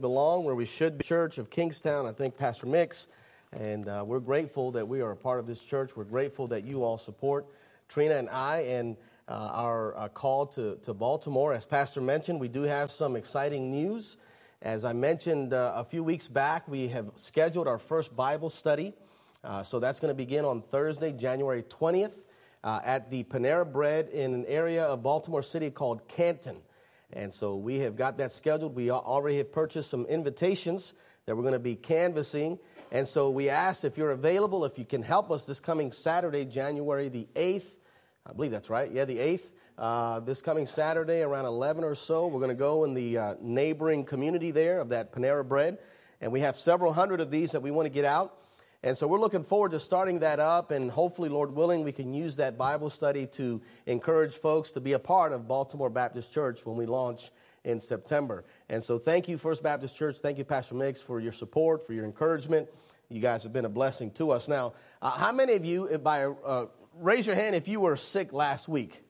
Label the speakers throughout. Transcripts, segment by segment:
Speaker 1: belong, where we should be. Church of Kingstown, I thank Pastor Mix, and we're grateful that we are a part of this church. We're grateful that you all support Trina and I and our call to Baltimore. As Pastor mentioned, we do have some exciting news. As I mentioned a few weeks back, we have scheduled our first Bible study. So that's going to begin on Thursday, January 20th, at the Panera Bread in an area of Baltimore City called Canton. And so we have got that scheduled. We already have purchased some invitations that we're going to be canvassing. And so we ask if you're available, if you can help us this coming Saturday, January the 8th. I believe that's right. Yeah, the 8th. This coming Saturday around 11 or so, we're going to go in the neighboring community there of that Panera Bread. And we have several hundred of these that we want to get out. And so we're looking forward to starting that up, and hopefully, Lord willing, we can use that Bible study to encourage folks to be a part of Baltimore Baptist Church when we launch in September. And so thank you, First Baptist Church. Thank you, Pastor Mix, for your support, for your encouragement. You guys have been a blessing to us. Now, how many of you, raise your hand if you were sick last week?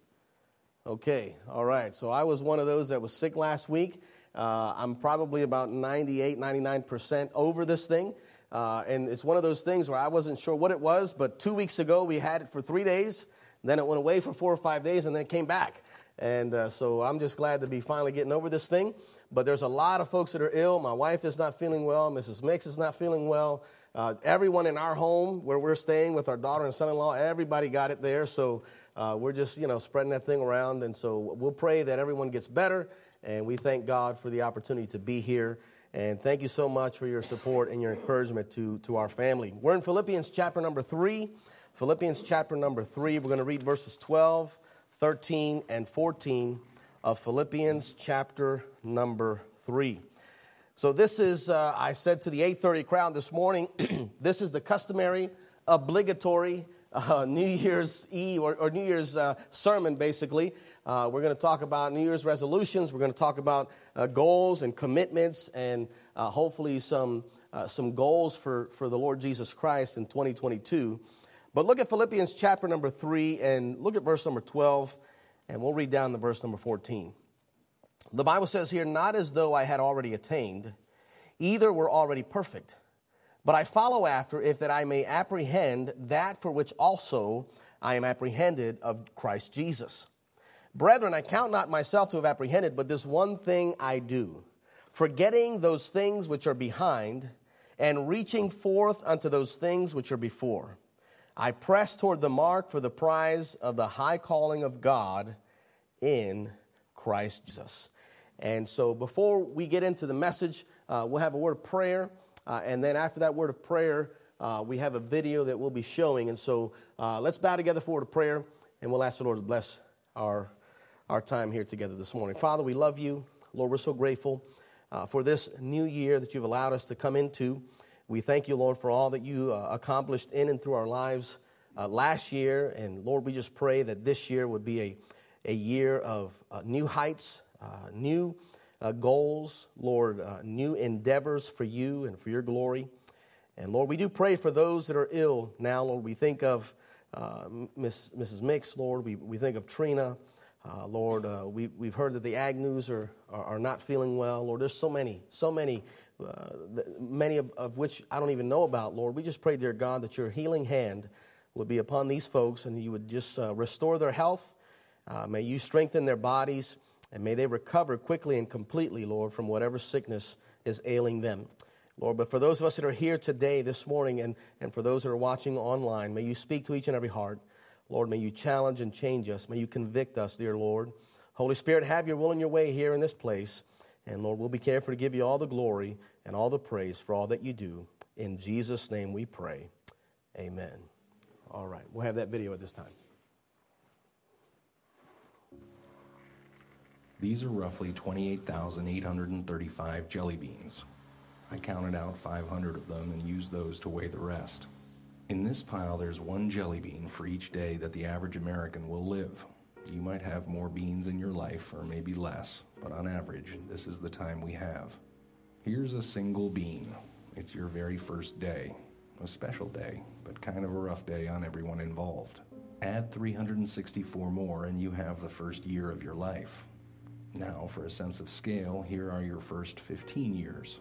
Speaker 1: Okay, all right. So I was one of those that was sick last week. I'm probably about 98, 99% over this thing. And it's one of those things where I wasn't sure what it was, but 2 weeks ago we had it for 3 days, then it went away for 4 or 5 days, and then it came back. And so I'm just glad to be finally getting over this thing. But there's a lot of folks that are ill. My wife is not feeling well. Mrs. Mix is not feeling well. Everyone in our home where we're staying with our daughter and son-in-law, everybody got it there. So we're just, spreading that thing around. And so we'll pray that everyone gets better. And we thank God for the opportunity to be here. And thank you so much for your support and your encouragement to our family. We're in Philippians chapter number 3. Philippians chapter number 3. We're going to read verses 12, 13, and 14 of Philippians chapter number 3. So this is, I said to the 8:30 crowd this morning, this is the customary, obligatory New Year's Eve or New Year's sermon, basically. We're going to talk about New Year's resolutions. We're going to talk about goals and commitments and hopefully some goals for the Lord Jesus Christ in 2022. But look at Philippians chapter number 3 and look at verse number 12, and we'll read down to verse number 14. The Bible says here, "Not as though I had already attained, either were already perfect. But I follow after, if that I may apprehend that for which also I am apprehended of Christ Jesus. Brethren, I count not myself to have apprehended, but this one thing I do, forgetting those things which are behind, and reaching forth unto those things which are before. I press toward the mark for the prize of the high calling of God in Christ Jesus." And so before we get into the message, we'll have a word of prayer. And then after that word of prayer, we have a video that we'll be showing. And so let's bow together for a word of prayer, and we'll ask the Lord to bless our time here together this morning. Father, we love you. Lord, we're so grateful for this new year that you've allowed us to come into. We thank you, Lord, for all that you accomplished in and through our lives last year. And Lord, we just pray that this year would be a year of new heights, new goals, Lord, new endeavors for you and for your glory. And Lord, we do pray for those that are ill now. Lord, we think of Mrs. Mix, Lord. We think of Trina. Lord, we've heard that the Agnews are not feeling well. Lord, there's so many, many of which I don't even know about, Lord. We just pray, dear God, that your healing hand would be upon these folks and you would just restore their health. May you strengthen their bodies. And may they recover quickly and completely, Lord, from whatever sickness is ailing them. Lord, but for those of us that are here today, this morning, and for those that are watching online, may you speak to each and every heart. Lord, may you challenge and change us. May you convict us, dear Lord. Holy Spirit, have your will and your way here in this place. And Lord, we'll be careful to give you all the glory and all the praise for all that you do. In Jesus' name we pray. Amen. All right, we'll have that video at this time.
Speaker 2: These are roughly 28,835 jelly beans. I counted out 500 of them and used those to weigh the rest. In this pile, there's one jelly bean for each day that the average American will live. You might have more beans in your life, or maybe less, but on average, this is the time we have. Here's a single bean. It's your very first day. A special day, but kind of a rough day on everyone involved. Add 364 more and you have the first year of your life. Now, for a sense of scale, here are your first 15 years,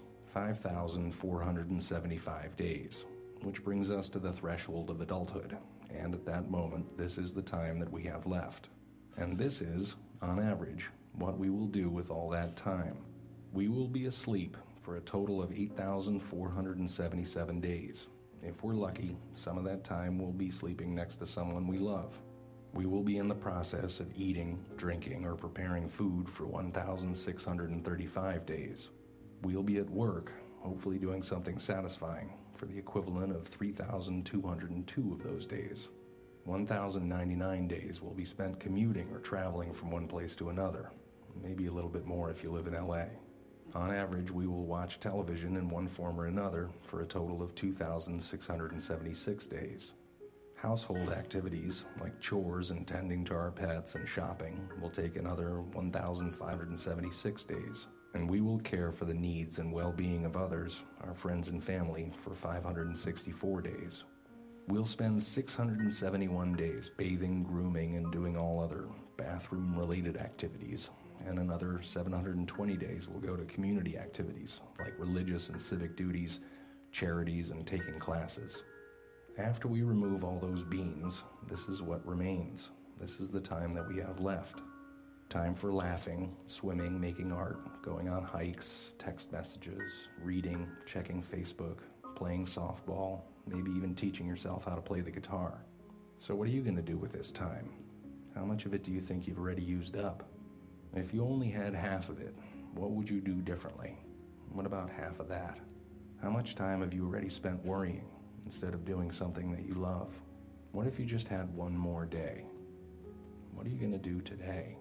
Speaker 2: 5,475 days, which brings us to the threshold of adulthood. And at that moment, this is the time that we have left. And this is, on average, what we will do with all that time. We will be asleep for a total of 8,477 days. If we're lucky, some of that time we'll be sleeping next to someone we love. We will be in the process of eating, drinking, or preparing food for 1,635 days. We'll be at work, hopefully doing something satisfying, for the equivalent of 3,202 of those days. 1,099 days will be spent commuting or traveling from one place to another, maybe a little bit more if you live in LA. On average, we will watch television in one form or another for a total of 2,676 days. Household activities, like chores and tending to our pets and shopping, will take another 1,576 days. And we will care for the needs and well-being of others, our friends and family, for 564 days. We'll spend 671 days bathing, grooming, and doing all other bathroom-related activities. And another 720 days will go to community activities, like religious and civic duties, charities, and taking classes. After we remove all those beans, this is what remains. This is the time that we have left. Time for laughing, swimming, making art, going on hikes, text messages, reading, checking Facebook, playing softball, maybe even teaching yourself how to play the guitar. So what are you going to do with this time? How much of it do you think you've already used up? If you only had half of it, what would you do differently? What about half of that? How much time have you already spent worrying instead of doing something that you love? What if you just had one more day? What are you going to do today?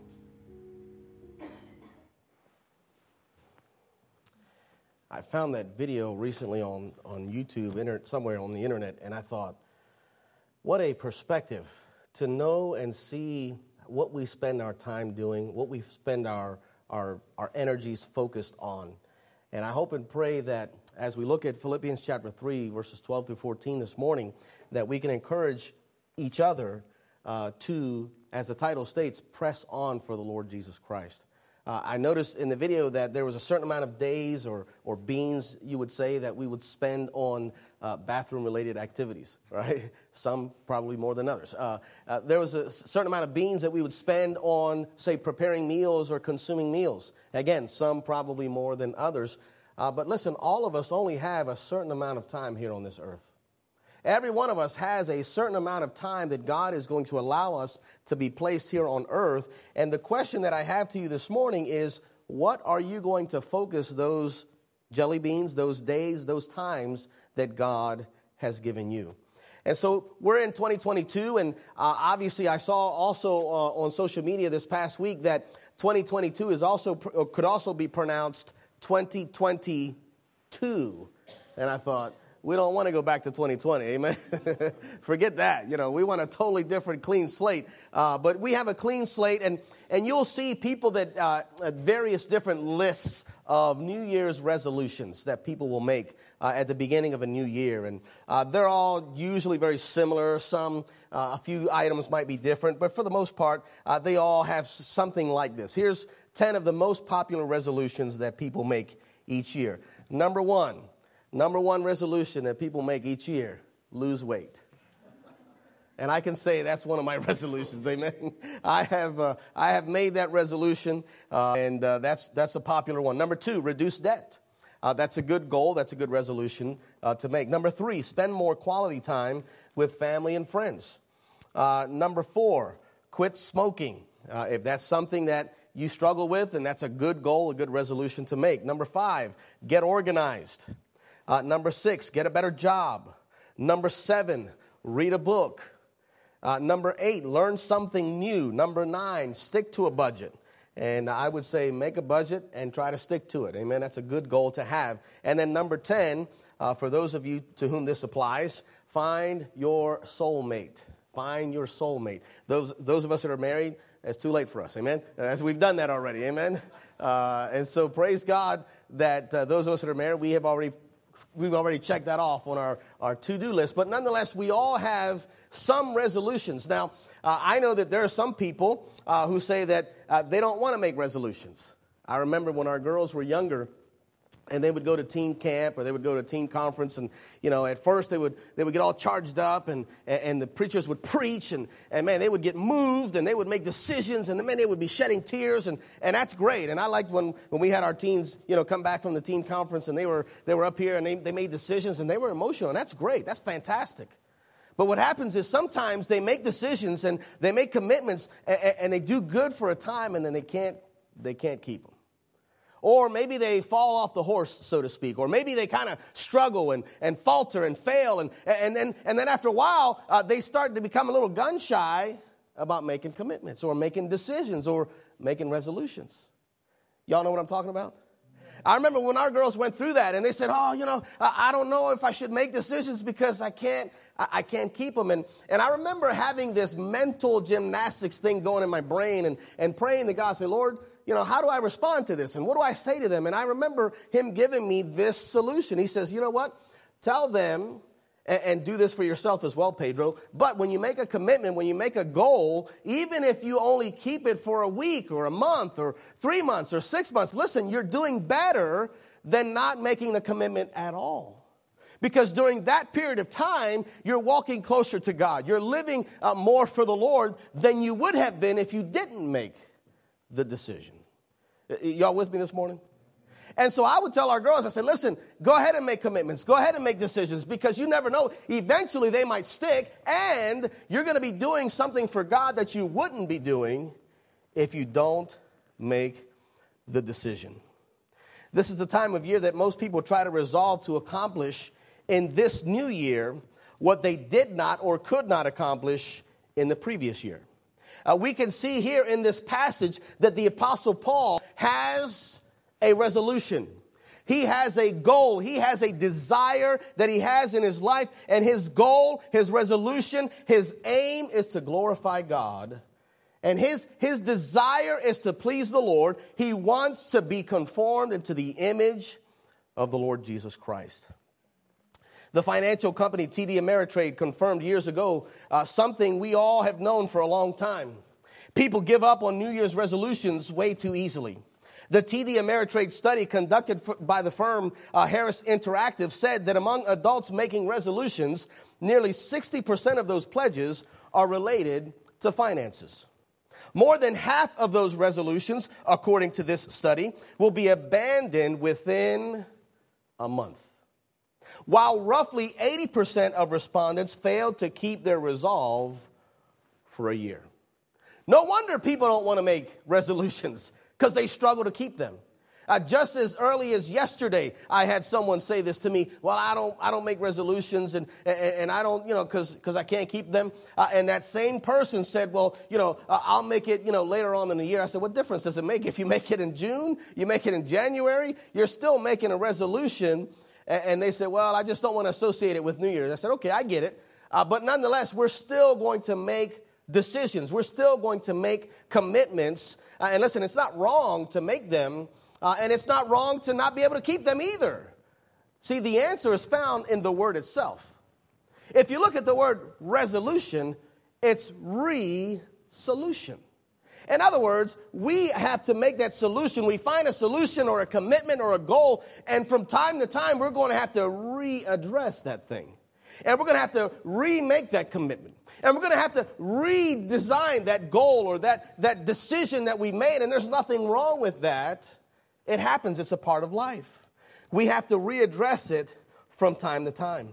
Speaker 1: I found that video recently on YouTube, somewhere on the internet, and I thought, what a perspective to know and see what we spend our time doing, what we spend our energies focused on. And I hope and pray that as we look at Philippians chapter 3, verses 12 through 14 this morning, that we can encourage each other to, as the title states, press on for the Lord Jesus Christ. I noticed in the video that there was a certain amount of days or beans, you would say, that we would spend on bathroom-related activities, right? Some probably more than others. There was a certain amount of beans that we would spend on, say, preparing meals or consuming meals. Again, some probably more than others. But listen, all of us only have a certain amount of time here on this earth. Every one of us has a certain amount of time that God is going to allow us to be placed here on earth. And the question that I have to you this morning is, what are you going to focus those jelly beans, those days, those times that God has given you? And so we're in 2022, and obviously I saw also on social media this past week that 2022 is also could also be pronounced 2022. And I thought, we don't want to go back to 2020, amen? Forget that. We want a totally different clean slate. But we have a clean slate, and you'll see people that at various different lists of New Year's resolutions that people will make at the beginning of a new year. And they're all usually very similar. Some, a few items might be different, but for the most part, they all have something like this. Here's 10 of the most popular resolutions that people make each year. Number one resolution that people make each year, lose weight. And I can say that's one of my resolutions, amen. I have made that resolution, and that's a popular one. Number 2, reduce debt. That's a good goal. That's a good resolution to make. Number 3, spend more quality time with family and friends. Number 4, quit smoking. If that's something that you struggle with, then that's a good goal, a good resolution to make. Number 5, get organized. Number 6, get a better job. Number 7, read a book. Number 8, learn something new. Number 9, stick to a budget. And I would say make a budget and try to stick to it. Amen. That's a good goal to have. And then number 10, for those of you to whom this applies, find your soulmate. Find your soulmate. Those of us that are married, it's too late for us. Amen. As we've done that already. Amen. And so praise God that those of us that are married, we have already we've already checked that off on our to-do list. But nonetheless, we all have some resolutions. Now, I know that there are some people who say that they don't want to make resolutions. I remember when our girls were younger, and they would go to teen camp or they would go to teen conference, and at first they would get all charged up, and the preachers would preach, and man, they would get moved, and they would make decisions, and man, they would be shedding tears, and that's great. And I liked when we had our teens come back from the teen conference, and they were up here and they made decisions, and they were emotional, and that's great. That's fantastic. But what happens is sometimes they make decisions and they make commitments, and they do good for a time, and then they can't keep them. Or maybe they fall off the horse, so to speak. Or maybe they kind of struggle and falter and fail. And then after a while, they start to become a little gun shy about making commitments or making decisions or making resolutions. Y'all know what I'm talking about? I remember when our girls went through that and they said, I don't know if I should make decisions because I can't keep them. And I remember having this mental gymnastics thing going in my brain and praying to God, say, Lord, how do I respond to this? And what do I say to them? And I remember him giving me this solution. He says, you know what? Tell them, and do this for yourself as well, Pedro, but when you make a commitment, when you make a goal, even if you only keep it for a week or a month or 3 months or 6 months, listen, you're doing better than not making the commitment at all. Because during that period of time, you're walking closer to God. You're living more for the Lord than you would have been if you didn't make the decision. Y'all with me this morning? And so I would tell our girls, I said, listen, go ahead and make commitments. Go ahead and make decisions because you never know. Eventually they might stick, and you're going to be doing something for God that you wouldn't be doing if you don't make the decision. This is the time of year that most people try to resolve to accomplish in this new year what they did not or could not accomplish in the previous year. We can see here in this passage that the Apostle Paul has a resolution. He has a goal. He has a desire that he has in his life. And his goal, his resolution, his aim is to glorify God. And his desire is to please the Lord. He wants to be conformed into the image of the Lord Jesus Christ. The financial company TD Ameritrade confirmed years ago something we all have known for a long time. People give up on New Year's resolutions way too easily. The TD Ameritrade study conducted by the firm Harris Interactive said that among adults making resolutions, nearly 60% of those pledges are related to finances. More than half of those resolutions, according to this study, will be abandoned within a month. While roughly 80% of respondents failed to keep their resolve for a year. No wonder people don't want to make resolutions because they struggle to keep them. Just as early as yesterday, I had someone say this to me. Well, I don't make resolutions and I don't, because I can't keep them. And that same person said, well, I'll make it, later on in the year. I said, what difference does it make if you make it in June? You make it in January? You're still making a resolution. And they said, well, I just don't want to associate it with New Year's. I said, okay, I get it. But nonetheless, we're still going to make decisions. We're still going to make commitments. And listen, it's not wrong to make them. And it's not wrong to not be able to keep them either. See, the answer is found in the word itself. If you look at the word resolution, it's re-solution. In other words, we have to make that solution. We find a solution or a commitment or a goal, and from time to time, we're going to have to readdress that thing. And we're going to have to remake that commitment. And we're going to have to redesign that goal or that decision that we made, and there's nothing wrong with that. It happens. It's a part of life. We have to readdress it from time to time.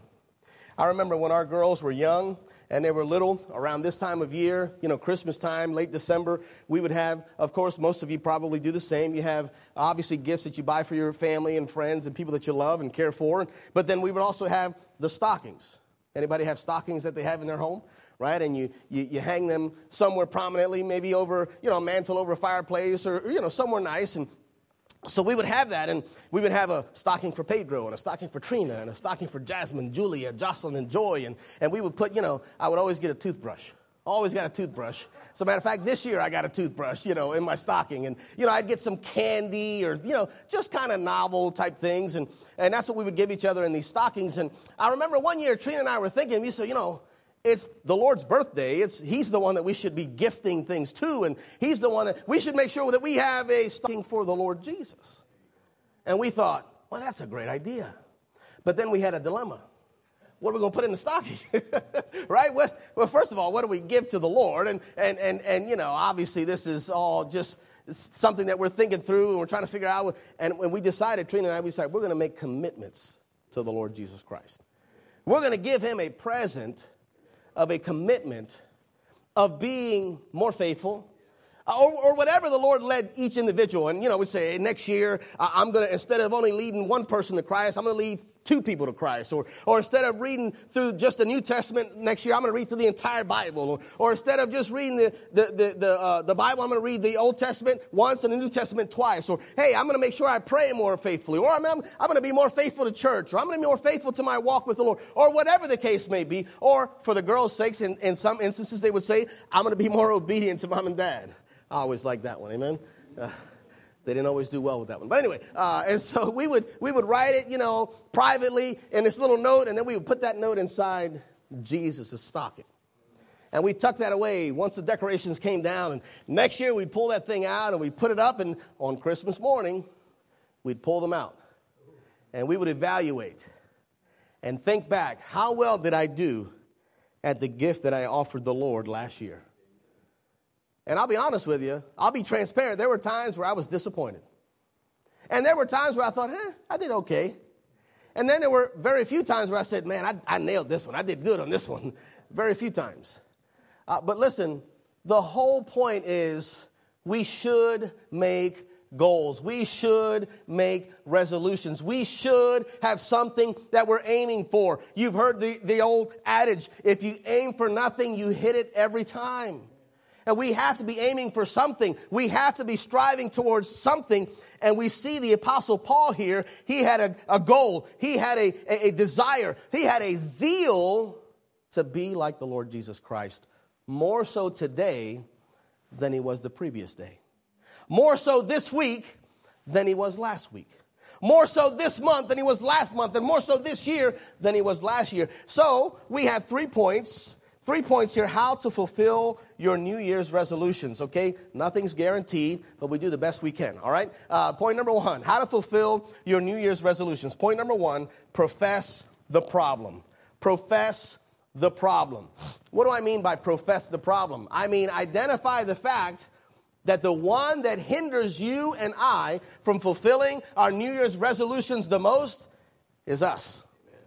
Speaker 1: I remember when our girls were young and they were little, around this time of year, Christmas time, late December, we would have, of course, most of you probably do the same. You have, obviously, gifts that you buy for your family and friends and people that you love and care for. But then we would also have the stockings. Anybody have stockings that they have in their home? Right, and you hang them somewhere prominently, maybe over, a mantle over a fireplace or, somewhere nice. And so we would have that, and we would have a stocking for Pedro and a stocking for Trina and a stocking for Jasmine, Julia, Jocelyn, and Joy. And we would put, I would always get a toothbrush, Always got a toothbrush. As a matter of fact, this year I got a toothbrush, in my stocking. And, I'd get some candy or, just kind of novel type things. And that's what we would give each other in these stockings. And I remember one year, Trina and I were thinking, we said, it's the Lord's birthday. He's the one that we should be gifting things to. And he's the one that we should make sure that we have a stocking for the Lord Jesus. And we thought, well, that's a great idea. But then we had a dilemma. What are we going to put in the stocking? Right? Well, first of all, what do we give to the Lord? And obviously this is all just something that we're thinking through and we're trying to figure out. And when we decided, Trina and I, we're going to make commitments to the Lord Jesus Christ. We're going to give him a present of a commitment of being more faithful, or whatever the Lord led each individual. And, we say, next year, I'm going to, instead of only leading one person to Christ, I'm going to lead 2 people to Christ. Or instead of reading through just the New Testament next year, I'm going to read through the entire Bible. Or instead of just reading the Bible, I'm going to read the Old Testament once and the New Testament twice. Or, hey, I'm going to make sure I pray more faithfully. Or I'm going to be more faithful to church. Or I'm going to be more faithful to my walk with the Lord. Or whatever the case may be. Or for the girls' sakes, in some instances, they would say, I'm going to be more obedient to mom and dad. I always liked that one, amen? They didn't always do well with that one. But anyway, and so we would write it, privately in this little note, and then we would put that note inside Jesus' stocking. And we tucked that away once the decorations came down. And next year we'd pull that thing out and we'd put it up, and on Christmas morning, we'd pull them out. And we would evaluate and think back, how well did I do at the gift that I offered the Lord last year? And I'll be honest with you, I'll be transparent. There were times where I was disappointed. And there were times where I thought, I did okay. And then there were very few times where I said, man, I nailed this one. I did good on this one. Very few times. But listen, the whole point is we should make goals. We should make resolutions. We should have something that we're aiming for. You've heard the old adage, if you aim for nothing, you hit it every time. And we have to be aiming for something. We have to be striving towards something. And we see the Apostle Paul here. He had a goal. He had a desire. He had a zeal to be like the Lord Jesus Christ. More so today than he was the previous day. More so this week than he was last week. More so this month than he was last month. And more so this year than he was last year. So we have 3 points. 3 points here, how to fulfill your New Year's resolutions, okay? Nothing's guaranteed, but we do the best we can, all right? Point number 1, how to fulfill your New Year's resolutions. Point number 1, profess the problem. Profess the problem. What do I mean by profess the problem? I mean identify the fact that the one that hinders you and I from fulfilling our New Year's resolutions the most is us.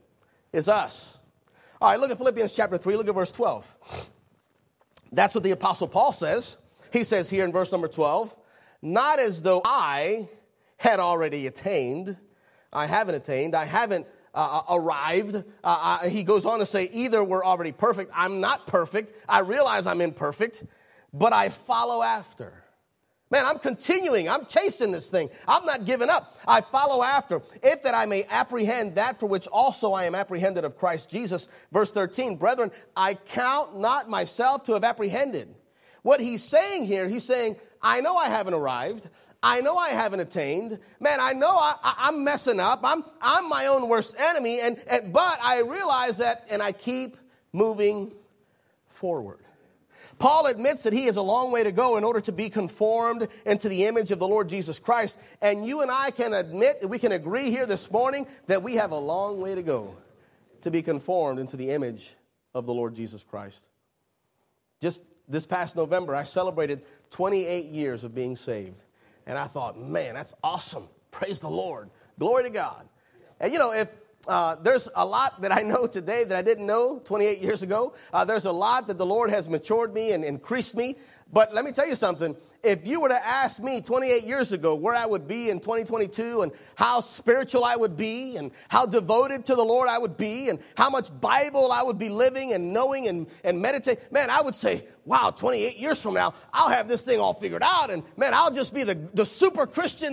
Speaker 1: Is us. All right, look at Philippians chapter 3. Look at verse 12. That's what the Apostle Paul says. He says here in verse number 12, not as though I had already attained. I haven't attained. I haven't arrived. He goes on to say, either we're already perfect. I'm not perfect. I realize I'm imperfect, but I follow after. Man, I'm continuing. I'm chasing this thing. I'm not giving up. I follow after. If that I may apprehend that for which also I am apprehended of Christ Jesus. Verse 13, brethren, I count not myself to have apprehended. What he's saying here, he's saying, I know I haven't arrived. I know I haven't attained. Man, I know I'm messing up. I'm my own worst enemy. But I realize that, and I keep moving forward. Paul admits that he has a long way to go in order to be conformed into the image of the Lord Jesus Christ. And you and I can admit, that we can agree here this morning that we have a long way to go to be conformed into the image of the Lord Jesus Christ. Just this past November, I celebrated 28 years of being saved. And I thought, man, that's awesome. Praise the Lord. Glory to God. And if there's a lot that I know today that I didn't know 28 years ago. There's a lot that the Lord has matured me and increased me. But let me tell you something. If you were to ask me 28 years ago where I would be in 2022 and how spiritual I would be and how devoted to the Lord I would be and how much Bible I would be living and knowing and meditating, man, I would say, wow, 28 years from now, I'll have this thing all figured out. And, man, I'll just be the super Christian.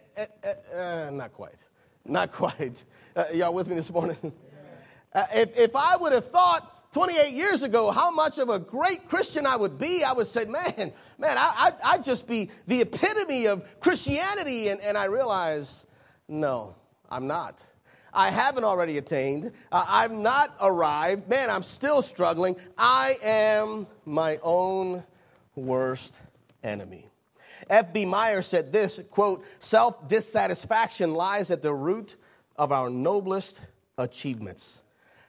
Speaker 1: Not quite. Not quite. Y'all with me this morning? If I would have thought 28 years ago, how much of a great Christian I would be. I would say, man, I'd just be the epitome of Christianity. And I realized, no, I'm not. I haven't already attained. I've not arrived. Man, I'm still struggling. I am my own worst enemy. F.B. Meyer said this, quote, self-dissatisfaction lies at the root of our noblest achievements.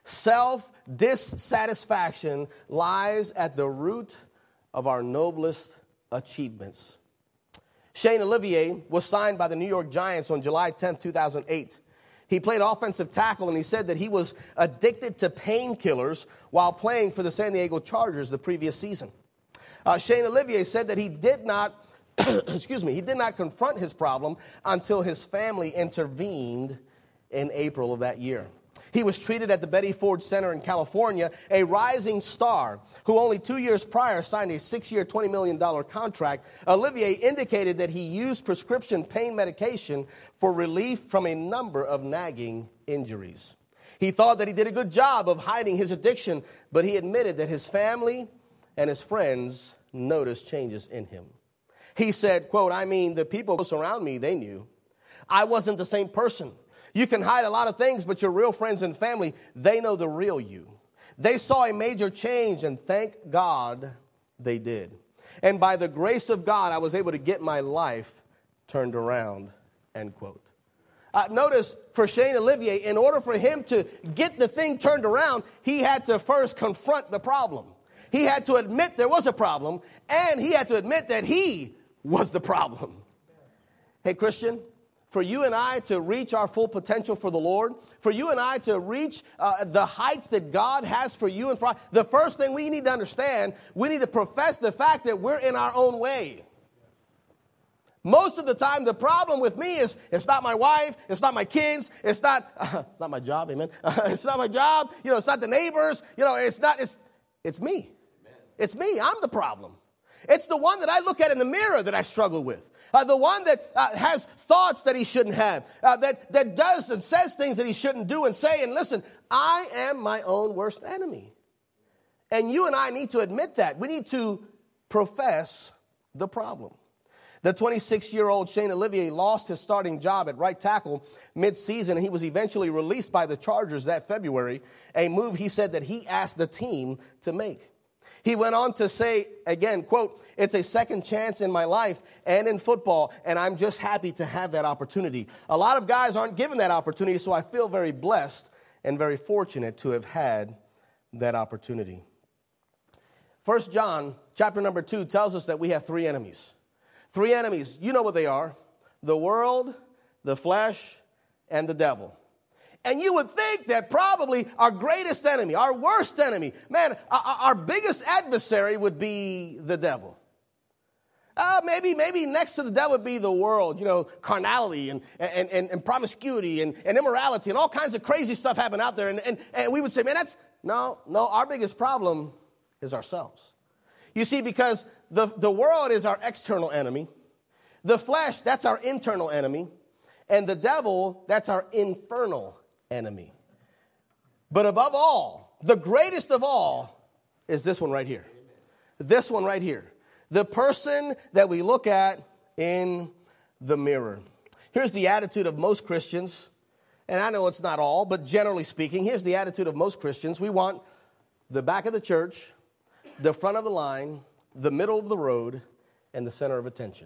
Speaker 1: Self-dissatisfaction lies at the root of our noblest achievements. Shane Olivier was signed by the New York Giants on July 10, 2008. He played offensive tackle, and he said that he was addicted to painkillers while playing for the San Diego Chargers the previous season. Shane Olivier said that he did not confront his problem until his family intervened in April of that year. He was treated at the Betty Ford Center in California, a rising star who only 2 years prior signed a 6-year, $20 million contract. Olivier indicated that he used prescription pain medication for relief from a number of nagging injuries. He thought that he did a good job of hiding his addiction, but he admitted that his family and his friends noticed changes in him. He said, quote, the people around me, they knew. I wasn't the same person. You can hide a lot of things, but your real friends and family, they know the real you. They saw a major change, and thank God they did. And by the grace of God, I was able to get my life turned around, end quote. Notice, for Shane Olivier, in order for him to get the thing turned around, he had to first confront the problem. He had to admit there was a problem, and he had to admit that he was the problem. Hey, Christian, for you and I to reach our full potential for the Lord, for you and I to reach the heights that God has for you and for us, the first thing we need to understand, we need to profess the fact that we're in our own way. Most of the time, the problem with me is it's not my wife, it's not my kids, it's not my job, amen. It's not my job, it's not the neighbors, it's me. It's me, I'm the problem. It's the one that I look at in the mirror that I struggle with. The one that has thoughts that he shouldn't have. That does and says things that he shouldn't do and say. And listen, I am my own worst enemy. And you and I need to admit that. We need to profess the problem. The 26-year-old Shane Olivier lost his starting job at right tackle mid-season. He was eventually released by the Chargers that February, a move he said that he asked the team to make. He went on to say, again, quote, it's a second chance in my life and in football, and I'm just happy to have that opportunity. A lot of guys aren't given that opportunity, so I feel very blessed and very fortunate to have had that opportunity. 1 John chapter number 2 tells us that we have three enemies. Three enemies, you know what they are: the world, the flesh, and the devil. And you would think that probably our greatest enemy, our worst enemy, man, our biggest adversary would be the devil. Maybe next to the devil would be the world, carnality and promiscuity and immorality and all kinds of crazy stuff happen out there. And we would say, man, no, our biggest problem is ourselves. You see, because the world is our external enemy. The flesh, that's our internal enemy. And the devil, that's our infernal enemy. But above all, the greatest of all is this one right here. This one right here. The person that we look at in the mirror. Here's the attitude of most Christians. And I know it's not all, but generally speaking, here's the attitude of most Christians. We want the back of the church, the front of the line, the middle of the road, and the center of attention.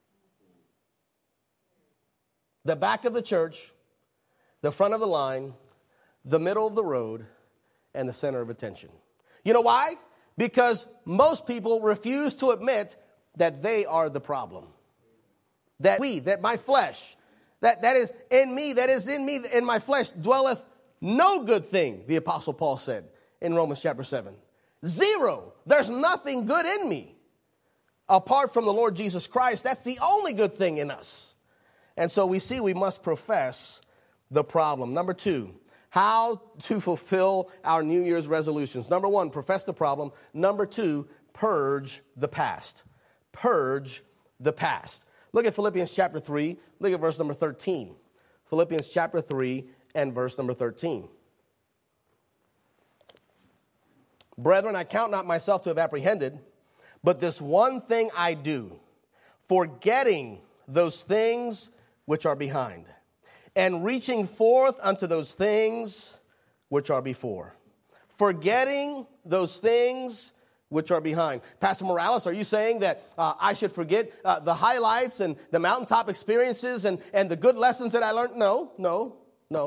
Speaker 1: The back of the church, the front of the line, the middle of the road, and the center of attention. You know why? Because most people refuse to admit that they are the problem. That my flesh, that is in me, in my flesh dwelleth no good thing, the Apostle Paul said in Romans chapter 7. Zero. There's nothing good in me. Apart from the Lord Jesus Christ, that's the only good thing in us. And so we see we must profess the problem. Number 2, how to fulfill our New Year's resolutions. Number 1, profess the problem. Number 2, purge the past. Purge the past. Look at Philippians chapter 3. Look at verse number 13. Philippians chapter 3 and verse number 13. Brethren, I count not myself to have apprehended, but this one thing I do, forgetting those things which are behind, and reaching forth unto those things which are before. Forgetting those things which are behind. Pastor Morales, are you saying that I should forget the highlights and the mountaintop experiences and the good lessons that I learned? No.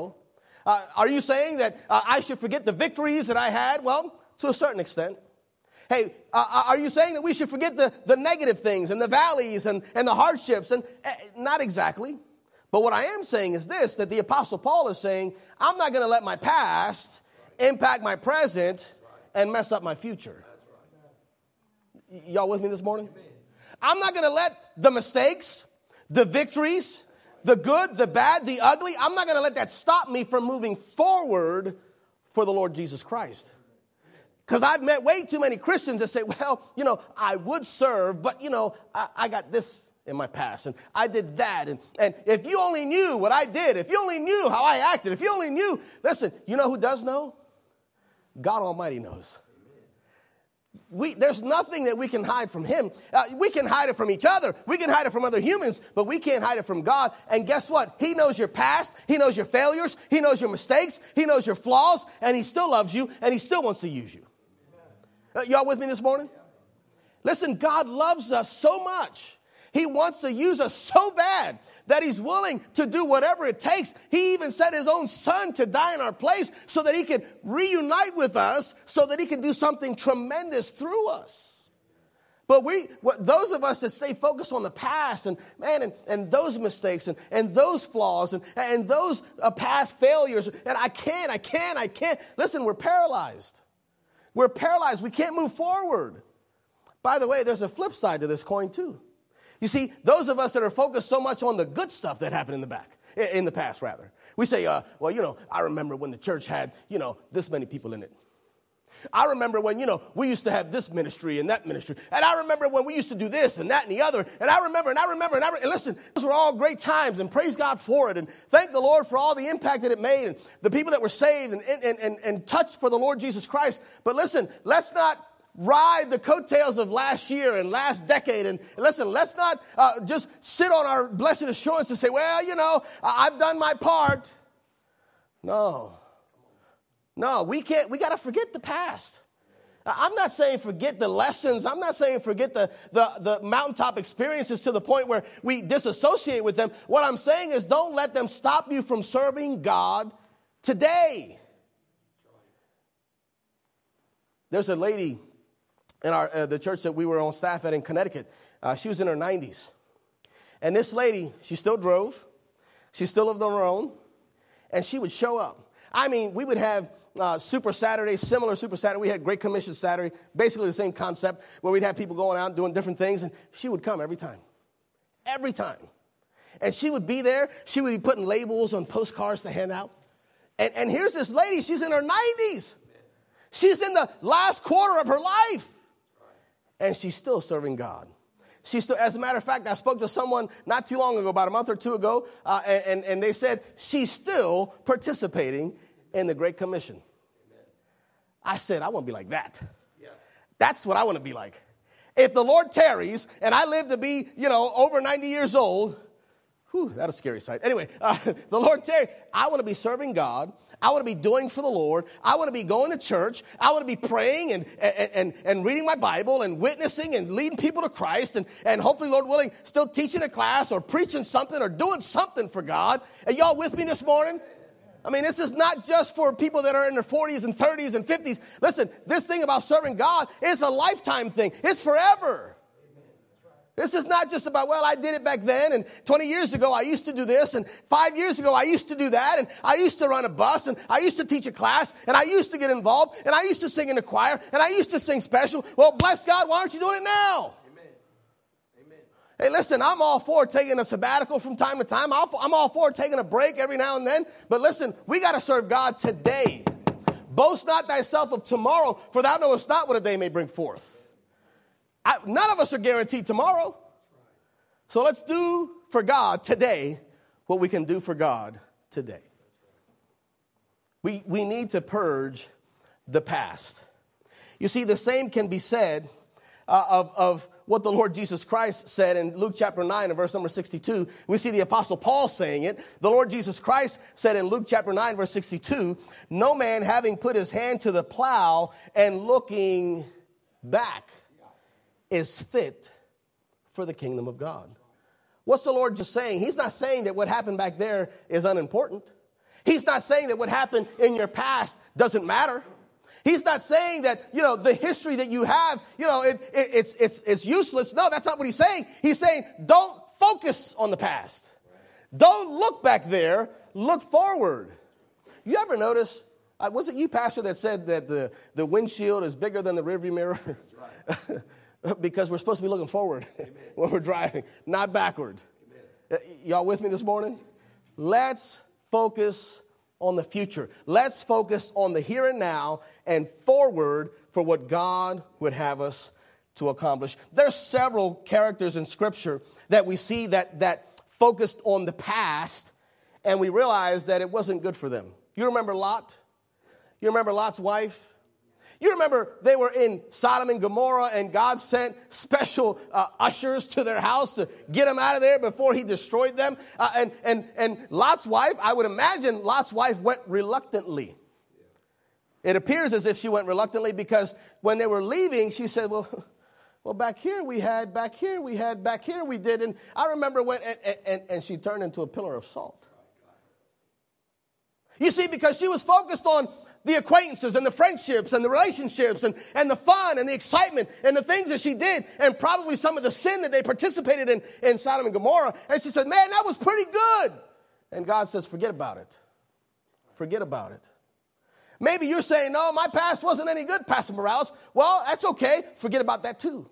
Speaker 1: Are you saying that I should forget the victories that I had? Well, to a certain extent. Hey, are you saying that we should forget the negative things and the valleys and the hardships? And not exactly. But what I am saying is this, that the Apostle Paul is saying, I'm not going to let my past impact my present and mess up my future. Y'all with me this morning? I'm not going to let the mistakes, the victories, the good, the bad, the ugly, I'm not going to let that stop me from moving forward for the Lord Jesus Christ. Because I've met way too many Christians that say, well, I would serve, but, I got this in my past, and I did that. And if you only knew what I did, if you only knew how I acted, if you only knew, listen, you know who does know? God Almighty knows. There's nothing that we can hide from him. We can hide it from each other. We can hide it from other humans, but we can't hide it from God. And guess what? He knows your past. He knows your failures. He knows your mistakes. He knows your flaws, and he still loves you, and he still wants to use you. Y'all with me this morning? Listen, God loves us so much. He wants to use us so bad that he's willing to do whatever it takes. He even sent his own son to die in our place so that he could reunite with us, so that he could do something tremendous through us. But those of us that stay focused on the past and those mistakes and those flaws and those past failures, and I can't. Listen, we're paralyzed. We're paralyzed. We can't move forward. By the way, there's a flip side to this coin too. You see, those of us that are focused so much on the good stuff that happened in the past, we say, I remember when the church had, this many people in it. I remember when, we used to have this ministry and that ministry. And I remember when we used to do this and that and the other. And I remember. And listen, those were all great times, and praise God for it. And thank the Lord for all the impact that it made and the people that were saved and touched for the Lord Jesus Christ. But listen, let's not ride the coattails of last year and last decade. And listen, let's not just sit on our blessed assurance and say, well, I've done my part. No, we can't. We got to forget the past. I'm not saying forget the lessons. I'm not saying forget the mountaintop experiences to the point where we disassociate with them. What I'm saying is don't let them stop you from serving God today. There's a lady in the church that we were on staff at in Connecticut. She was in her 90s. And this lady, she still drove. She still lived on her own. And she would show up. I mean, we would have Super Saturdays, similar Super Saturday. We had Great Commission Saturday, basically the same concept, where we'd have people going out doing different things. And she would come every time. Every time. And she would be there. She would be putting labels on postcards to hand out. And here's this lady. She's in her 90s. She's in the last quarter of her life. And she's still serving God. She's still, as a matter of fact, I spoke to someone not too long ago, about a month or two ago, and they said she's still participating in the Great Commission. I said, I want to be like that. Yes. That's what I want to be like. If the Lord tarries and I live to be, over 90 years old, that's a scary sight. Anyway, the Lord tarries. I want to be serving God. I want to be doing for the Lord. I want to be going to church. I want to be praying and reading my Bible and witnessing and leading people to Christ and hopefully, Lord willing, still teaching a class or preaching something or doing something for God. Are y'all with me this morning? I mean, this is not just for people that are in their 40s and 30s and 50s. Listen, this thing about serving God is a lifetime thing. It's forever. This is not just about, I did it back then, and 20 years ago I used to do this, and 5 years ago I used to do that, and I used to run a bus, and I used to teach a class, and I used to get involved, and I used to sing in the choir, and I used to sing special. Well, bless God, why aren't you doing it now? Amen. Hey, listen, I'm all for taking a sabbatical from time to time. I'm all for taking a break every now and then. But listen, we got to serve God today. Boast not thyself of tomorrow, for thou knowest not what a day may bring forth. None of us are guaranteed tomorrow. So let's do for God today what we can do for God today. We need to purge the past. You see, the same can be said of what the Lord Jesus Christ said in Luke chapter 9 and verse number 62. We see the Apostle Paul saying it. The Lord Jesus Christ said in Luke chapter 9 verse 62, no man having put his hand to the plow and looking back is fit for the kingdom of God. What's the Lord just saying? He's not saying that what happened back there is unimportant. He's not saying that what happened in your past doesn't matter. He's not saying that, the history that you have, it's useless. No, that's not what he's saying. He's saying, don't focus on the past. Don't look back there. Look forward. You ever notice, was it you, Pastor, that said that the windshield is bigger than the rearview mirror? That's right. Because we're supposed to be looking forward when we're driving, not backward. Y'all with me this morning? Let's focus on the future. Let's focus on the here and now and forward for what God would have us to accomplish. There's several characters in Scripture that we see that focused on the past, and we realize that it wasn't good for them. You remember Lot? You remember Lot's wife? You remember they were in Sodom and Gomorrah, and God sent special ushers to their house to get them out of there before he destroyed them. And Lot's wife, I would imagine Lot's wife went reluctantly. It appears as if she went reluctantly because when they were leaving, she said, well, back here we had, back here we had, back here we did. And I remember when, and she turned into a pillar of salt. You see, because she was focused on the acquaintances and the friendships and the relationships and the fun and the excitement and the things that she did and probably some of the sin that they participated in Sodom and Gomorrah. And she said, man, that was pretty good. And God says, forget about it. Forget about it. Maybe you're saying, no, my past wasn't any good, Pastor Morales. Well, that's okay. Forget about that too.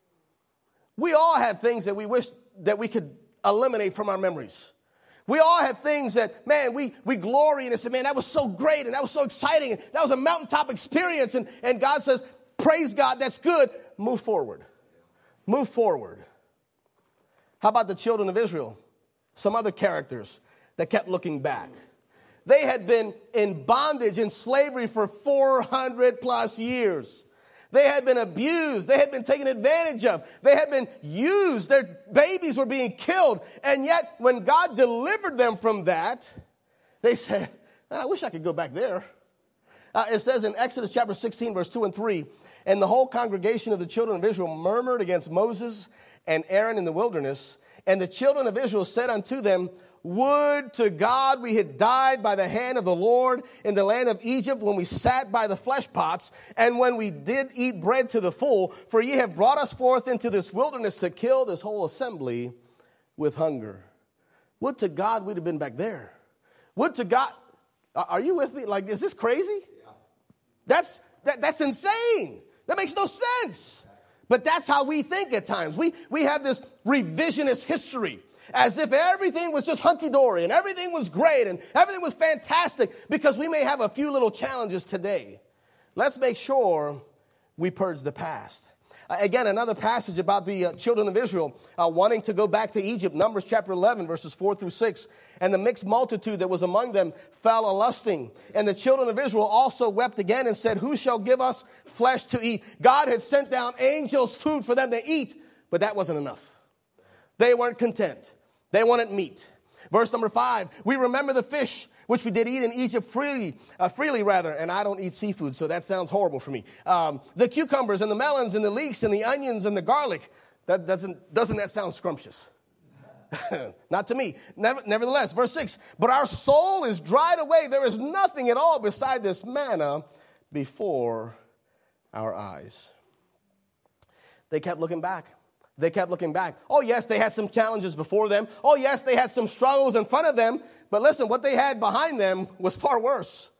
Speaker 1: We all have things that we wish that we could eliminate from our memories. We all have things that, man, we glory in and say, man, that was so great and that was so exciting. And that was a mountaintop experience. And God says, praise God, that's good. Move forward. Move forward. How about the children of Israel? Some other characters that kept looking back. They had been in bondage, in slavery for 400 plus years. They had been abused. They had been taken advantage of. They had been used. Their babies were being killed. And yet, when God delivered them from that, they said, man, I wish I could go back there. It says in Exodus chapter 16, verse 2 and 3, and the whole congregation of the children of Israel murmured against Moses and Aaron in the wilderness. And the children of Israel said unto them, would to God we had died by the hand of the Lord in the land of Egypt when we sat by the flesh pots and when we did eat bread to the full, for ye have brought us forth into this wilderness to kill this whole assembly with hunger. Would to God we'd have been back there. Would to God, are you with me? Like, is this crazy? Yeah. That's insane. That makes no sense. But that's how we think at times. We have this revisionist history. As if everything was just hunky-dory and everything was great and everything was fantastic because we may have a few little challenges today. Let's make sure we purge the past. Again, another passage about the children of Israel wanting to go back to Egypt. Numbers chapter 11, verses 4 through 6. And the mixed multitude that was among them fell a-lusting. And the children of Israel also wept again and said, who shall give us flesh to eat? God had sent down angels' food for them to eat, but that wasn't enough. They weren't content. They wanted meat. Verse number 5, we remember the fish which we did eat in Egypt freely, and I don't eat seafood, so that sounds horrible for me. The cucumbers and the melons and the leeks and the onions and the garlic, doesn't that sound scrumptious? Not to me. Nevertheless, verse 6, but our soul is dried away. There is nothing at all beside this manna before our eyes. They kept looking back. They kept looking back. Oh, yes, they had some challenges before them. Oh, yes, they had some struggles in front of them. But listen, what they had behind them was far worse.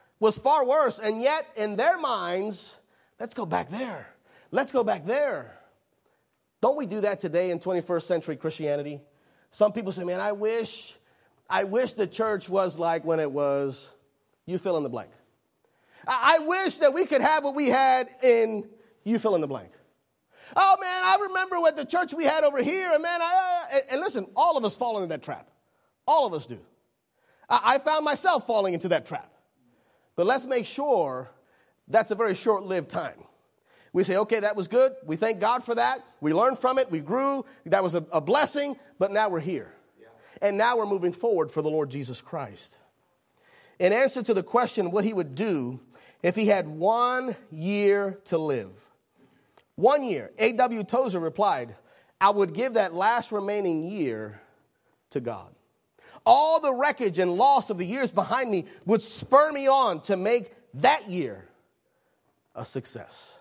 Speaker 1: And yet, in their minds, let's go back there. Let's go back there. Don't we do that today in 21st century Christianity? Some people say, man, I wish the church was like when it was, you fill in the blank. I wish that we could have what we had in, you fill in the blank. Oh, man, I remember what the church we had over here. And, man, and listen, all of us fall into that trap. All of us do. I found myself falling into that trap. But let's make sure that's a very short-lived time. We say, okay, that was good. We thank God for that. We learned from it. We grew. That was a blessing. But now we're here. Yeah. And now we're moving forward for the Lord Jesus Christ. In answer to the question what he would do if he had 1 year to live. 1 year. A.W. Tozer replied, I would give that last remaining year to God. All the wreckage and loss of the years behind me would spur me on to make that year a success.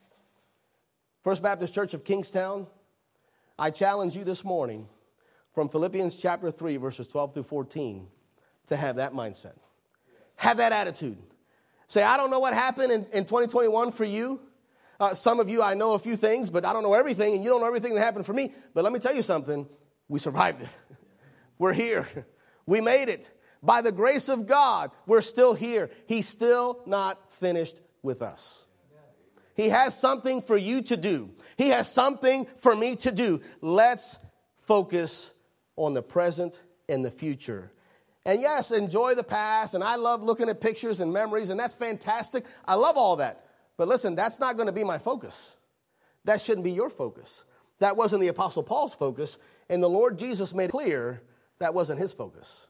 Speaker 1: First Baptist Church of Kingstown, I challenge you this morning from Philippians chapter 3, verses 12 through 14, to have that mindset. Have that attitude. Say, I don't know what happened in 2021 for you. Some of you, I know a few things, but I don't know everything, and you don't know everything that happened for me. But let me tell you something. We survived it. We're here. We made it. By the grace of God, we're still here. He's still not finished with us. He has something for you to do. He has something for me to do. Let's focus on the present and the future. And yes, enjoy the past. And I love looking at pictures and memories, and that's fantastic. I love all that. But listen, that's not going to be my focus. That shouldn't be your focus. That wasn't the Apostle Paul's focus. And the Lord Jesus made it clear that wasn't his focus.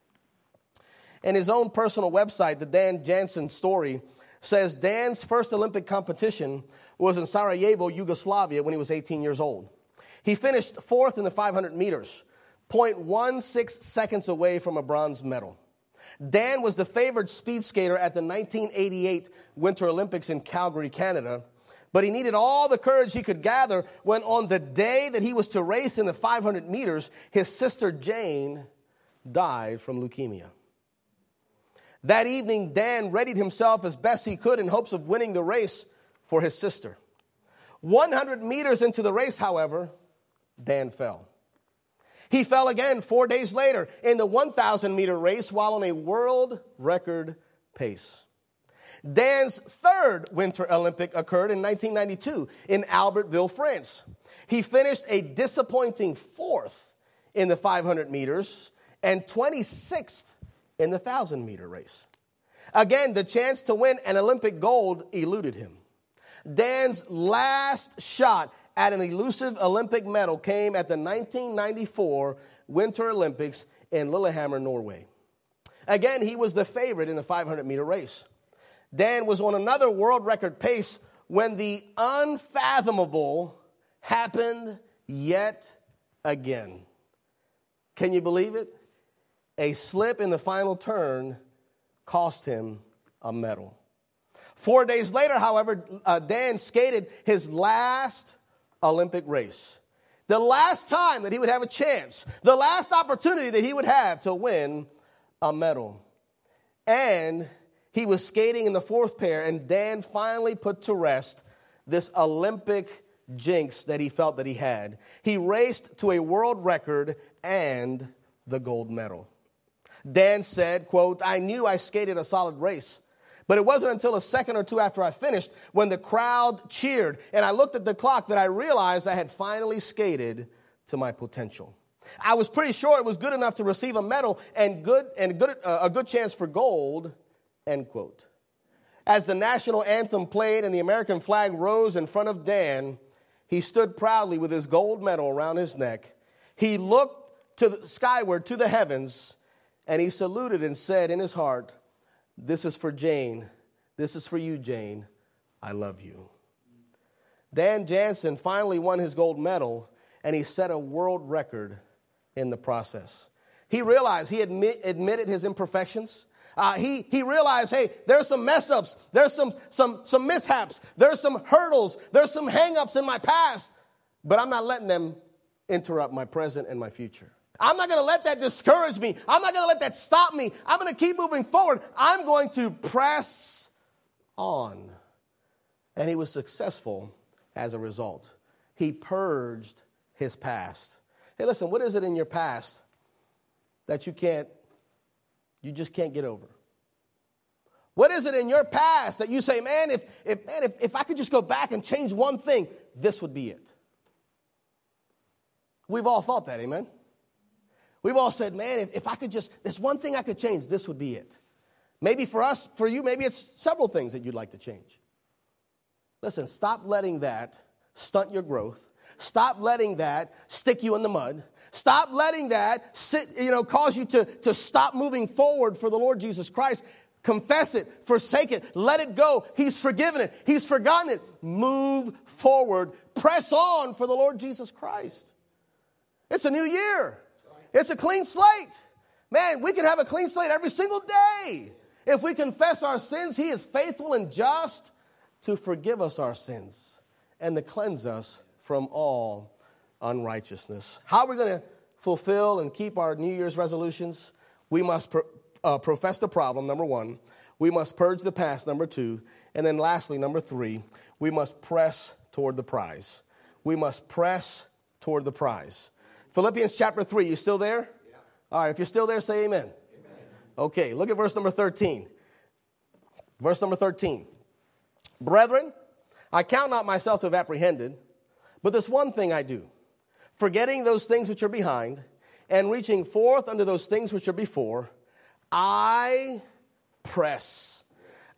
Speaker 1: In his own personal website, the Dan Jansen story says Dan's first Olympic competition was in Sarajevo, Yugoslavia, when he was 18 years old. He finished fourth in the 500 meters, 0.16 seconds away from a bronze medal. Dan was the favored speed skater at the 1988 Winter Olympics in Calgary, Canada, but he needed all the courage he could gather when on the day that he was to race in the 500 meters, his sister Jane died from leukemia. That evening, Dan readied himself as best he could in hopes of winning the race for his sister. 100 meters into the race, however, Dan fell. He fell again 4 days later in the 1,000-meter race while on a world record pace. Dan's third Winter Olympic occurred in 1992 in Albertville, France. He finished a disappointing fourth in the 500 meters and 26th in the 1,000-meter race. Again, the chance to win an Olympic gold eluded him. Dan's last shot at an elusive Olympic medal came at the 1994 Winter Olympics in Lillehammer, Norway. Again, he was the favorite in the 500-meter race. Dan was on another world record pace when the unfathomable happened yet again. Can you believe it? A slip in the final turn cost him a medal. 4 days later, however, Dan skated his last Olympic race. The last time that he would have a chance. The last opportunity that he would have to win a medal. And he was skating in the fourth pair, and Dan finally put to rest this Olympic jinx that he felt that he had. He raced to a world record and the gold medal. Dan said, quote, I knew I skated a solid race, but it wasn't until a second or two after I finished when the crowd cheered and I looked at the clock that I realized I had finally skated to my potential. I was pretty sure it was good enough to receive a medal and a good chance for gold, end quote. As the national anthem played and the American flag rose in front of Dan, he stood proudly with his gold medal around his neck. He looked skyward to the heavens, and he saluted and said in his heart, this is for Jane. This is for you, Jane. I love you. Dan Jansen finally won his gold medal, and he set a world record in the process. He realized, he admitted his imperfections. He realized, hey, there's some mess ups. There's some mishaps. There's some hurdles. There's some hang-ups in my past. But I'm not letting them interrupt my present and my future. I'm not going to let that discourage me. I'm not going to let that stop me. I'm going to keep moving forward. I'm going to press on. And he was successful as a result. He purged his past. Hey, listen, what is it in your past that you just can't get over? What is it in your past that you say, man, if I could just go back and change one thing, this would be it? We've all thought that, amen? We've all said, man, if I could just, there's one thing I could change, this would be it. Maybe for us, for you, maybe it's several things that you'd like to change. Listen, stop letting that stunt your growth. Stop letting that stick you in the mud. Stop letting that cause you to stop moving forward for the Lord Jesus Christ. Confess it, forsake it, let it go. He's forgiven it. He's forgotten it. Move forward. Press on for the Lord Jesus Christ. It's a new year. It's a clean slate. Man, we can have a clean slate every single day. If we confess our sins, He is faithful and just to forgive us our sins and to cleanse us from all unrighteousness. How are we going to fulfill and keep our New Year's resolutions? We must profess the problem, number one. We must purge the past, number two. And then lastly, number three, we must press toward the prize. We must press toward the prize. Philippians chapter 3, you still there? Yeah. All right, if you're still there, say amen. Amen. Okay, look at verse number 13. Verse number 13. Brethren, I count not myself to have apprehended, but this one thing I do, forgetting those things which are behind, and reaching forth unto those things which are before, I press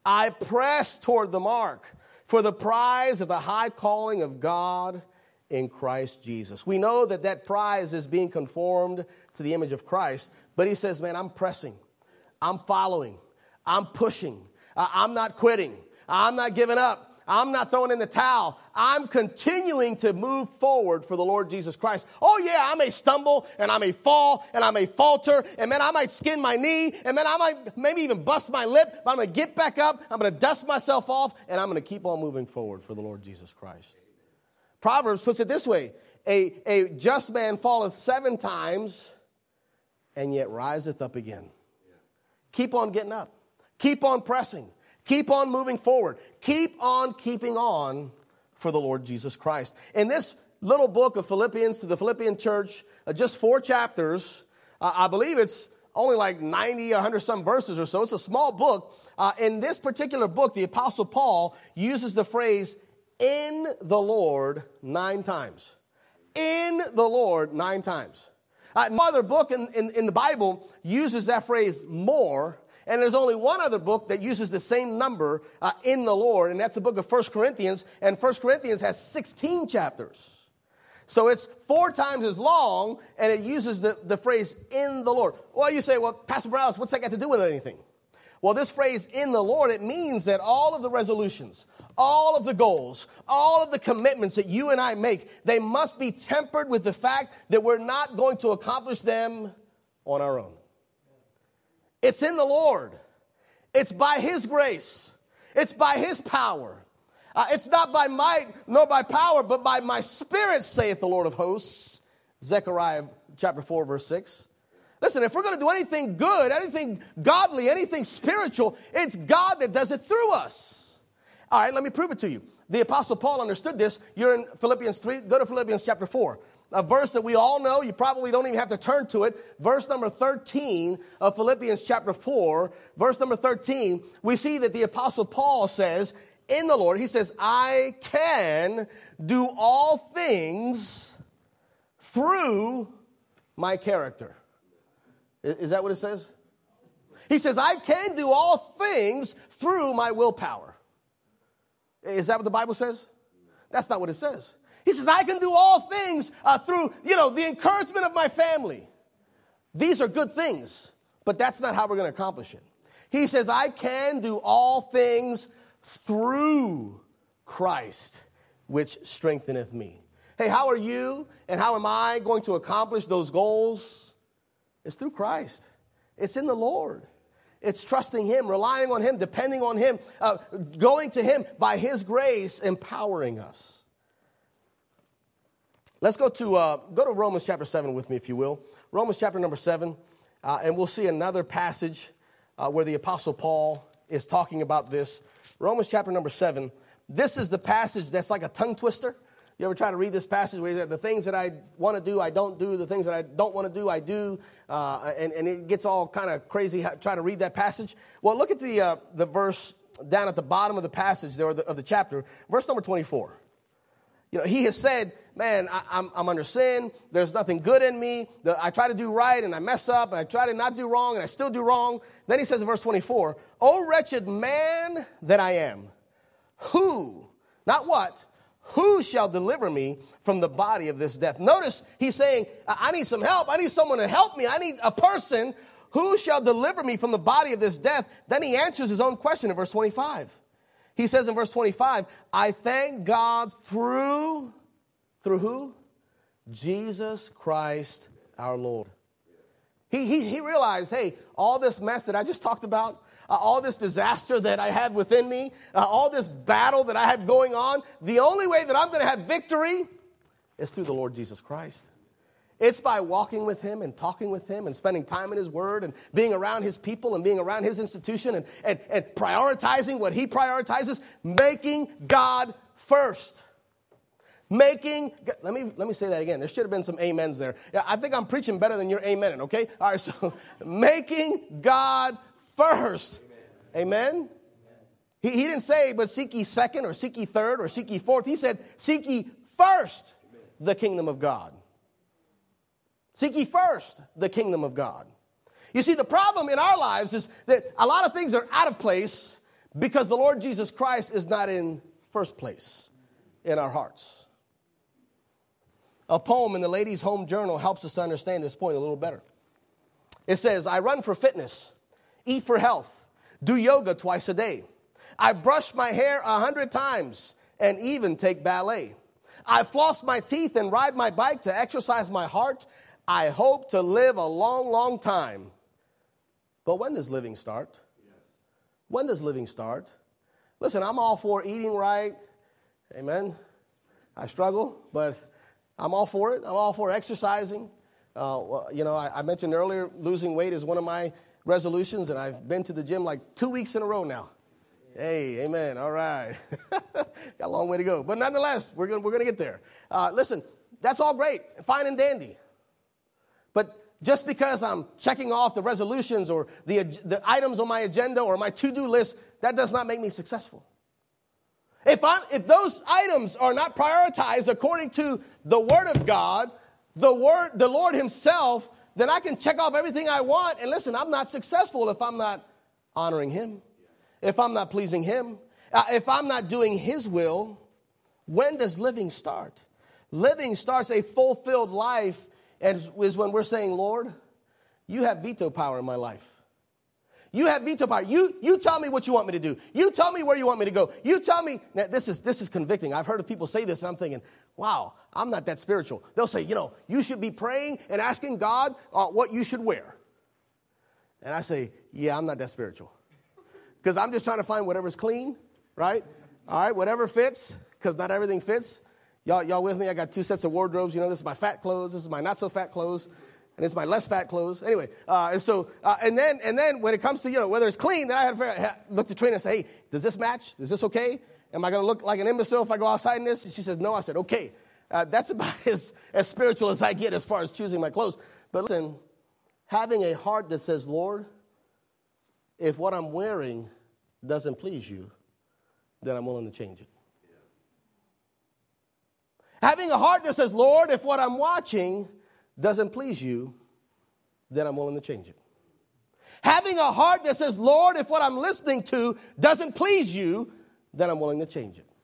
Speaker 1: toward the mark for the prize of the high calling of God in Christ Jesus. We know that prize is being conformed to the image of Christ, but he says, man, I'm pressing, I'm following, I'm pushing, I'm not quitting, I'm not giving up. I'm not throwing in the towel. I'm continuing to move forward for the Lord Jesus Christ. Oh, yeah, I may stumble, and I may fall, and I may falter, and, man, I might skin my knee, and, man, I might maybe even bust my lip, but I'm going to get back up, I'm going to dust myself off, and I'm going to keep on moving forward for the Lord Jesus Christ. Proverbs puts it this way, a just man falleth 7 times, and yet riseth up again. Keep on getting up. Keep on pressing. Keep on moving forward. Keep on keeping on for the Lord Jesus Christ. In this little book of Philippians to the Philippian church, just 4 chapters, I believe it's only like 90, 100 some verses or so. It's a small book. In this particular book, the Apostle Paul uses the phrase, in the Lord, 9 times. In the Lord 9 times. No other book in the Bible uses that phrase more. And there's only one other book that uses the same number in the Lord, and that's the book of 1 Corinthians. And 1 Corinthians has 16 chapters. So it's 4 times as long, and it uses the phrase, in the Lord. Well, you say, well, Pastor Browse, what's that got to do with anything? Well, this phrase, in the Lord, it means that all of the resolutions, all of the goals, all of the commitments that you and I make, they must be tempered with the fact that we're not going to accomplish them on our own. It's in the Lord. It's by His grace. It's by His power. It's not by might nor by power, but by my Spirit, saith the Lord of hosts. Zechariah chapter 4, verse 6. Listen, if we're going to do anything good, anything godly, anything spiritual, it's God that does it through us. All right, let me prove it to you. The Apostle Paul understood this. You're in Philippians 3. Go to Philippians chapter 4. A verse that we all know, you probably don't even have to turn to it. Verse number 13 of Philippians chapter 4, verse number 13, we see that the Apostle Paul says, in the Lord, he says, I can do all things through my character. Is that what it says? He says, I can do all things through my willpower. Is that what the Bible says? That's not what it says. He says, I can do all things through, the encouragement of my family. These are good things, but that's not how we're going to accomplish it. He says, I can do all things through Christ, which strengtheneth me. Hey, how are you and how am I going to accomplish those goals? It's through Christ. It's in the Lord. It's trusting Him, relying on Him, depending on Him, going to Him by His grace, empowering us. Let's go to Romans chapter 7 with me, if you will. Romans chapter number 7, and we'll see another passage where the Apostle Paul is talking about this. Romans chapter number 7. This is the passage that's like a tongue twister. You ever try to read this passage where the things that I want to do, I don't do. The things that I don't want to do, I do. And it gets all kind of crazy trying to read that passage. Well, look at the verse down at the bottom of the passage there, of the chapter. Verse number 24. He has said, man, I'm under sin. There's nothing good in me. I try to do right and I mess up. And I try to not do wrong and I still do wrong. Then he says in verse 24, O wretched man that I am, who Not what. Who shall deliver me from the body of this death? Notice he's saying, I need some help. I need someone to help me. I need a person. Who shall deliver me from the body of this death? Then he answers his own question in verse 25. He says in verse 25, I thank God through who? Jesus Christ our Lord. He realized, hey, all this mess that I just talked about, all this disaster that I had within me, all this battle that I had going on, the only way that I'm going to have victory is through the Lord Jesus Christ. It's by walking with him and talking with him and spending time in his word and being around his people and being around his institution and prioritizing what he prioritizes, making God first. Let me say that again. There should have been some amens there. Yeah, I think I'm preaching better than you're amening, okay? All right, so making God first. Amen? Amen? He didn't say, but seek ye second or seek ye third or seek ye fourth. He said, seek ye first the kingdom of God. Seek ye first the kingdom of God. You see, the problem in our lives is that a lot of things are out of place because the Lord Jesus Christ is not in first place in our hearts. A poem in the Ladies' Home Journal helps us to understand this point a little better. It says, I run for fitness, eat for health, do yoga twice a day. I brush my hair 100 times and even take ballet. I floss my teeth and ride my bike to exercise my heart. I hope to live a long, long time. But when does living start? When does living start? Listen, I'm all for eating right. Amen. I struggle, but I'm all for it. I'm all for exercising. I mentioned earlier, losing weight is one of my resolutions, and I've been to the gym like 2 weeks in a row now. Hey, amen. All right. Got a long way to go. But nonetheless, we're gonna get there. Listen, that's all great, fine and dandy. But just because I'm checking off the resolutions or the items on my agenda or my to-do list, that does not make me successful. If those items are not prioritized according to the Word of God, the Lord Himself, then I can check off everything I want. And listen, I'm not successful if I'm not honoring Him, if I'm not pleasing Him, if I'm not doing His will. When does living start? Living starts a fulfilled life, and is when we're saying, Lord, you have veto power in my life. You have veto power. You tell me what you want me to do. You tell me where you want me to go. You tell me. Now, this is convicting. I've heard of people say this, and I'm thinking, wow, I'm not that spiritual. They'll say, you should be praying and asking God what you should wear. And I say, yeah, I'm not that spiritual. Because I'm just trying to find whatever's clean, right? All right, whatever fits, because not everything fits. Y'all with me? I got 2 sets of wardrobes. This is my fat clothes. This is my not so fat clothes. And it's my less fat clothes. Anyway, and then when it comes to, whether it's clean, then I have to look to Trina and say, hey, does this match? Is this okay? Am I going to look like an imbecile if I go outside in this? And she says, no. I said, okay. That's about as spiritual as I get as far as choosing my clothes. But listen, having a heart that says, Lord, if what I'm wearing doesn't please you, then I'm willing to change it. Having a heart that says, Lord, if what I'm watching doesn't please you, then I'm willing to change it. Having a heart that says, Lord, if what I'm listening to doesn't please you, then I'm willing to change it.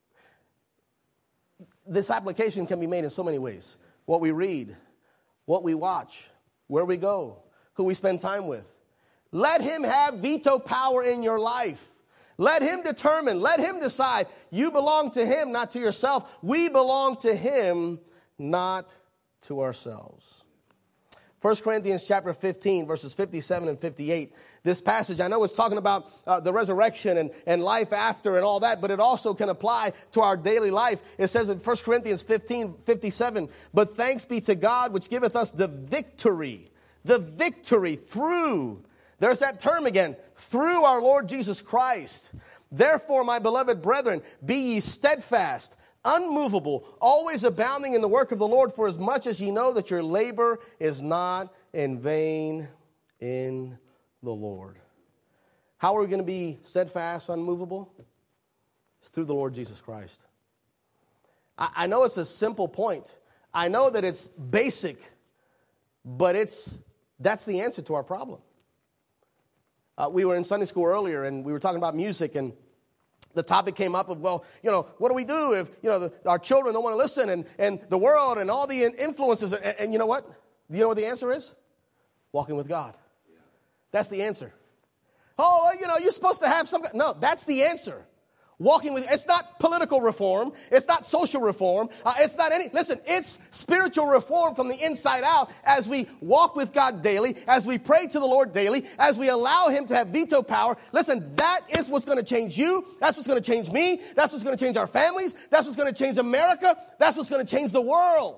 Speaker 1: This application can be made in so many ways. What we read, what we watch, where we go, who we spend time with. Let Him have veto power in your life. Let Him determine, let Him decide. You belong to Him, not to yourself. We belong to Him, not to ourselves. 1 Corinthians chapter 15, verses 57 and 58. This passage, I know it's talking about the resurrection and life after and all that, but it also can apply to our daily life. It says in 1 Corinthians 15, 57, but thanks be to God which giveth us the victory through, there's that term again, through our Lord Jesus Christ. Therefore, my beloved brethren, be ye steadfast, unmovable, always abounding in the work of the Lord, for as much as ye know that your labor is not in vain in the Lord. How are we going to be steadfast, unmovable? It's through the Lord Jesus Christ. I know it's a simple point. I know that it's basic, but that's the answer to our problem. We were in Sunday school earlier, and we were talking about music, and the topic came up of, well, what do we do if, our children don't want to listen and the world and all the influences. And you know what? Do you know what the answer is? Walking with God. That's the answer. Oh, you're supposed to have some. No, that's the answer. Walking with, it's not political reform. It's not social reform. It's not listen, it's spiritual reform from the inside out as we walk with God daily, as we pray to the Lord daily, as we allow him to have veto power. Listen, that is what's going to change you. That's what's going to change me. That's what's going to change our families. That's what's going to change America. That's what's going to change the world.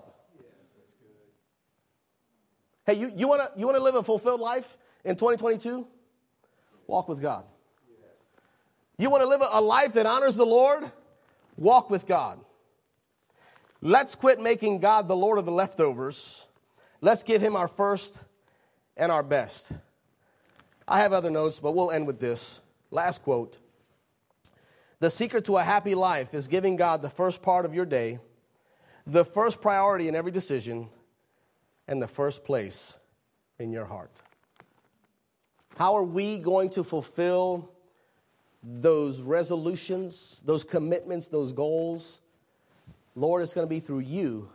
Speaker 1: Hey, you want to live a fulfilled life in 2022? Walk with God. You want to live a life that honors the Lord? Walk with God. Let's quit making God the Lord of the leftovers. Let's give him our first and our best. I have other notes, but we'll end with this. Last quote. The secret to a happy life is giving God the first part of your day, the first priority in every decision, and the first place in your heart. How are we going to fulfill those resolutions, those commitments, those goals? Lord, it's going to be through you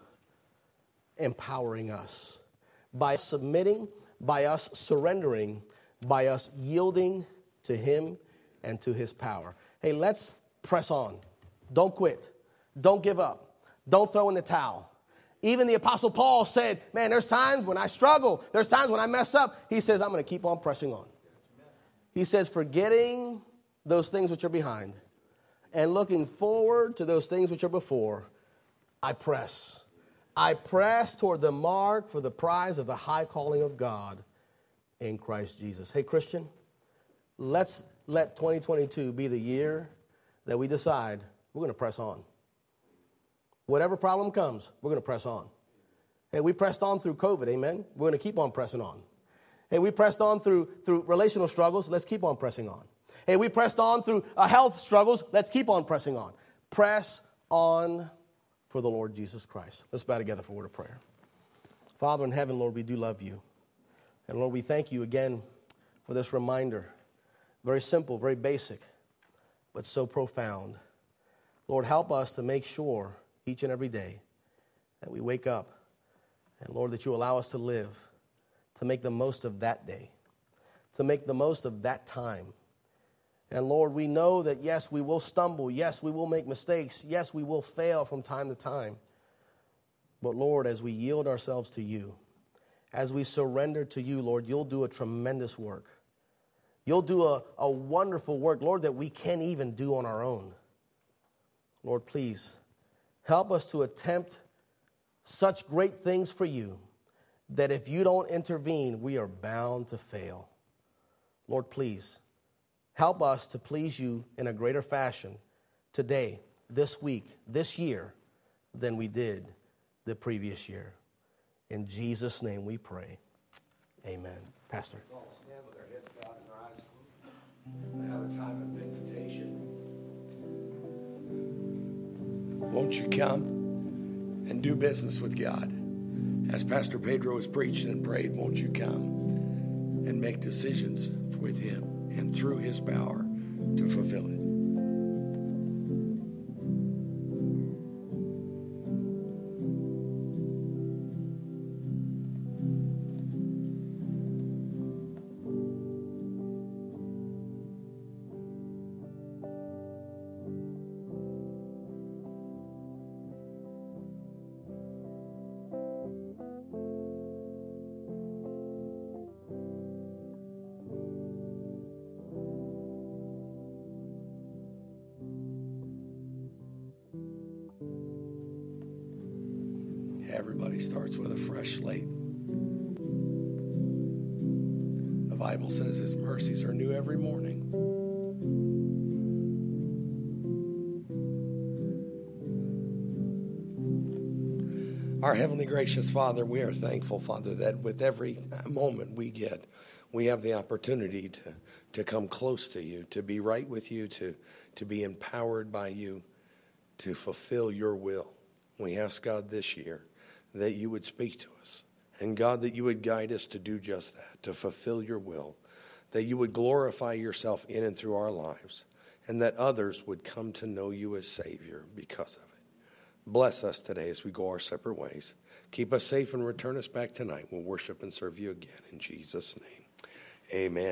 Speaker 1: empowering us. By submitting, by us surrendering, by us yielding to him and to his power. Hey, let's press on. Don't quit. Don't give up. Don't throw in the towel. Even the Apostle Paul said, man, there's times when I struggle. There's times when I mess up. He says, I'm going to keep on pressing on. He says, forgetting those things which are behind and looking forward to those things which are before, I press. I press toward the mark for the prize of the high calling of God in Christ Jesus. Hey, Christian, let's let 2022 be the year that we decide we're going to press on. Whatever problem comes, we're going to press on. Hey, we pressed on through COVID, amen? We're going to keep on pressing on. Hey, we pressed on through relational struggles. Let's keep on pressing on. Hey, we pressed on through health struggles. Let's keep on pressing on. Press on for the Lord Jesus Christ. Let's bow together for a word of prayer. Father in heaven, Lord, we do love you. And Lord, we thank you again for this reminder. Very simple, very basic, but so profound. Lord, help us to make sure each and every day that we wake up. And Lord, that you allow us to live, to make the most of that day, to make the most of that time. And Lord, we know that, yes, we will stumble. Yes, we will make mistakes. Yes, we will fail from time to time. But Lord, as we yield ourselves to you, as we surrender to you, Lord, you'll do a tremendous work. You'll do a wonderful work, Lord, that we can't even do on our own. Lord, please help us to attempt such great things for you that if you don't intervene, we are bound to fail. Lord, please help us to please you in a greater fashion today, this week, this year, than we did the previous year. In Jesus' name we pray. Amen. Pastor.
Speaker 3: Let's all stand with our heads bowed and our eyes closed. We have a time of invitation. Won't you come and do business with God? As Pastor Pedro has preached and prayed, won't you come and make decisions with him and through his power to fulfill it? Everybody starts with a fresh slate. The Bible says his mercies are new every morning. Our heavenly gracious Father, we are thankful, Father, that with every moment we get, we have the opportunity to come close to you, to be right with you, to be empowered by you, to fulfill your will. We ask God this year that you would speak to us. And God, that you would guide us to do just that, to fulfill your will. That you would glorify yourself in and through our lives. and that others would come to know you as Savior because of it. Bless us today as we go our separate ways. Keep us safe and return us back tonight. We'll worship and serve you again in Jesus' name. Amen.